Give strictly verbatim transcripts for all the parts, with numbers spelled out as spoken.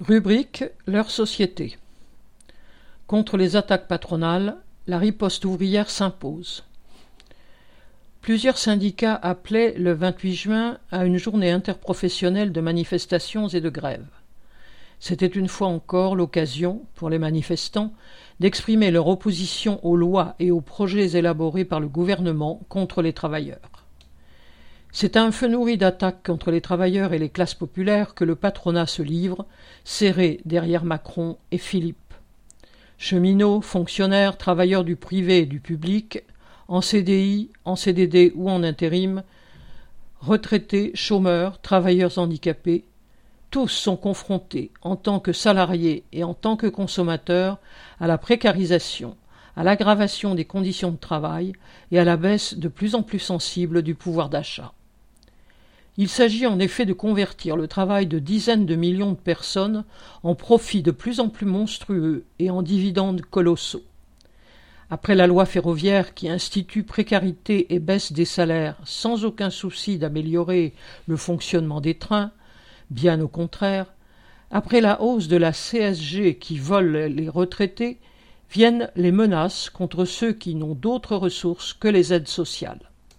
Rubrique « Leur société ». Contre les attaques patronales, la riposte ouvrière s'impose. Plusieurs syndicats appelaient le vingt-huit juin à une journée interprofessionnelle de manifestations et de grèves. C'était une fois encore l'occasion, pour les manifestants, d'exprimer leur opposition aux lois et aux projets élaborés par le gouvernement contre les travailleurs. C'est à un feu nourri d'attaques contre les travailleurs et les classes populaires que le patronat se livre, serré derrière Macron et Philippe. Cheminots, fonctionnaires, travailleurs du privé et du public, en C D I, en C D D ou en intérim, retraités, chômeurs, travailleurs handicapés, tous sont confrontés, en tant que salariés et en tant que consommateurs, à la précarisation, à l'aggravation des conditions de travail et à la baisse de plus en plus sensible du pouvoir d'achat. Il s'agit en effet de convertir le travail de dizaines de millions de personnes en profits de plus en plus monstrueux et en dividendes colossaux. Après la loi ferroviaire qui institue précarité et baisse des salaires sans aucun souci d'améliorer le fonctionnement des trains, bien au contraire, après la hausse de la C S G qui vole les retraités, viennent les menaces contre ceux qui n'ont d'autres ressources que les aides sociales.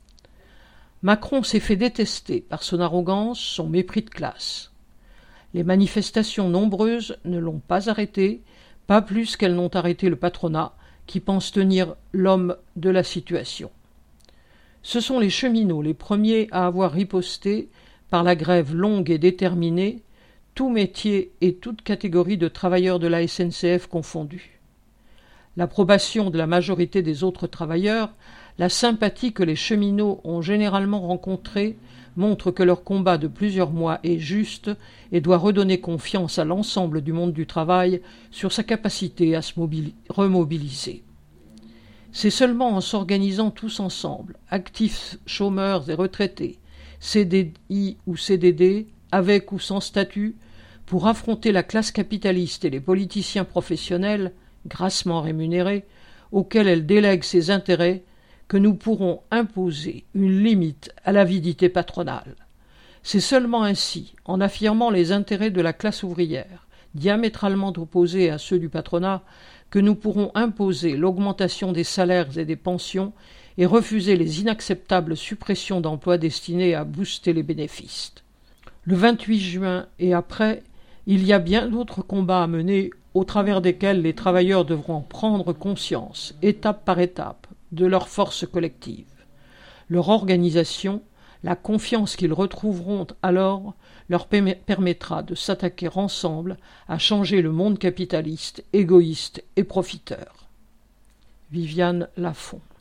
Macron s'est fait détester par son arrogance, son mépris de classe. Les manifestations nombreuses ne l'ont pas arrêté, pas plus qu'elles n'ont arrêté le patronat, qui pense tenir l'homme de la situation. Ce sont les cheminots les premiers à avoir riposté par la grève longue et déterminée, tout métier et toute catégorie de travailleurs de la S N C F confondus. L'approbation de la majorité des autres travailleurs, la sympathie que les cheminots ont généralement rencontrée montre que leur combat de plusieurs mois est juste et doit redonner confiance à l'ensemble du monde du travail sur sa capacité à se remobiliser. C'est seulement en s'organisant tous ensemble, actifs, chômeurs et retraités, C D I ou C D D, avec ou sans statut, pour affronter la classe capitaliste et les politiciens professionnels, grassement rémunérés, auxquels elle délègue ses intérêts, que nous pourrons imposer une limite à l'avidité patronale. C'est seulement ainsi, en affirmant les intérêts de la classe ouvrière, diamétralement opposés à ceux du patronat, que nous pourrons imposer l'augmentation des salaires et des pensions et refuser les inacceptables suppressions d'emplois destinées à booster les bénéfices. Le vingt-huit juin et après, il y a bien d'autres combats à mener au travers desquels les travailleurs devront prendre conscience, étape par étape, de leur force collective. Leur organisation, la confiance qu'ils retrouveront alors, leur permettra de s'attaquer ensemble à changer le monde capitaliste, égoïste et profiteur. Viviane Lafont.